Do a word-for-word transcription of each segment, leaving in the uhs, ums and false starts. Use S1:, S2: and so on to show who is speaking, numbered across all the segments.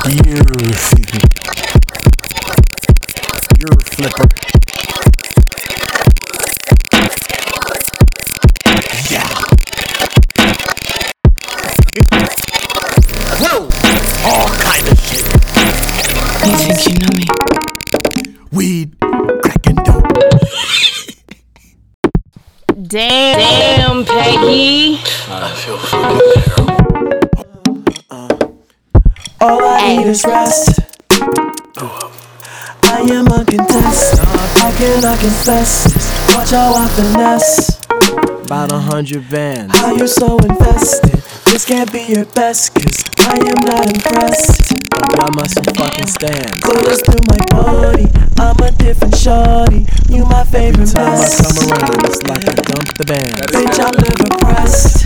S1: You, you're a flipper. Yeah. Whoa! All kind of shit.
S2: You think you know me?
S1: Weed, crack and dope.
S2: Damn, Damn, Peggy.
S3: I feel fucking terrible.
S4: Uh, all I need is rest. I am uncontested. I cannot confess this. Watch how I finesse.
S1: About a hundred bands.
S4: How you're so invested. This can't be your best, cause I am not impressed.
S1: But I must fucking stand.
S4: Colors through my body. I'm a different shorty. You my favorite
S1: Time
S4: mess.
S1: I come around, it's like I dumped the band.
S4: Bitch, I'm never pressed.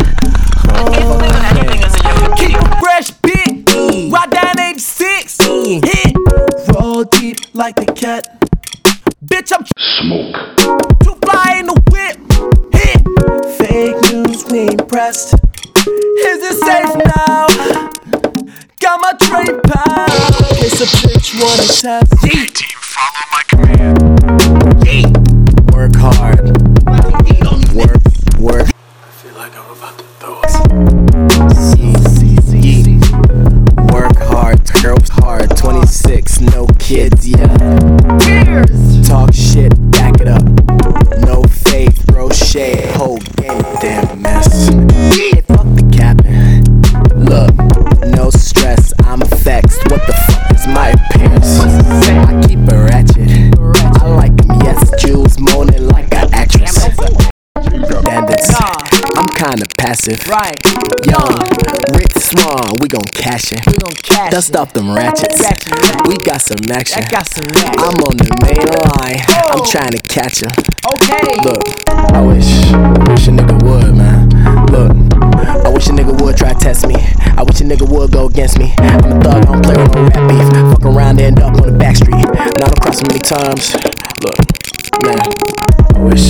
S4: Oh,
S1: Keep a fresh beat. Ride down eighty-six. Hit.
S4: roll deep like the cat.
S1: Bitch, I'm smoke. Too fly in the whip. Hit.
S4: Fake news, we ain't pressed.
S1: Is it safe now? Got my trade pal.
S4: It's a bitch wanna test.
S1: Yeet. Team, follow my command. Yeet. Work hard. Work, work.
S3: I feel like I'm about to throw up.
S1: Yeet. Yeet. Work hard, girls hard. twenty-six, no kids, yeah. Talk shit, back it up. No faith, bro, shade. Whole game, damn mess. Hey, fuck the capping. Look, no stress, I'm vexed. What the fuck is my appearance? I keep it ratchet. I like them, yes, Jules moaning like an actress. Bandits, I'm kinda passive.
S2: Right.
S1: Young, Rick Swan, we gon' cash it.
S2: We gon' cash
S1: Dust
S2: it.
S1: off them ratchets.
S2: Ratchet, ratchet.
S1: We got some action.
S2: I got some rap.
S1: I'm on the main line. I'm trying to catch him.
S2: Okay.
S1: Look, I wish, wish a nigga would, man. Look, I wish a nigga would try to test me. I wish a nigga would go against me. I'm a thug, I don't play with no rap beef. Fuck around, end up on the back street. Now I'm crossing many times. Look, man, I wish.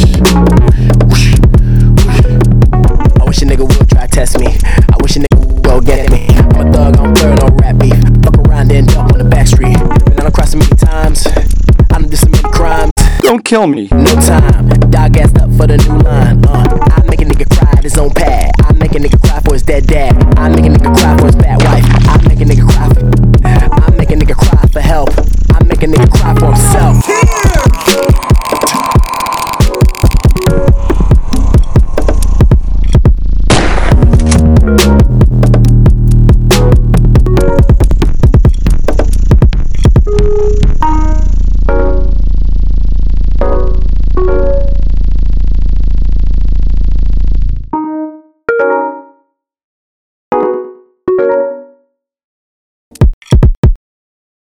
S1: I wish a nigga would try to test me. I wish a nigga would go get me. I'm a thug, I don't play with no rap beef. Fuck around, end up on the back street. Now I'm crossing many times. I done did so many crimes.
S3: Don't kill me.
S1: No time, dog gassed up for the new line. Uh, I make a nigga cry at his own pad. I make a nigga cry for his dead dad. I make a nigga cry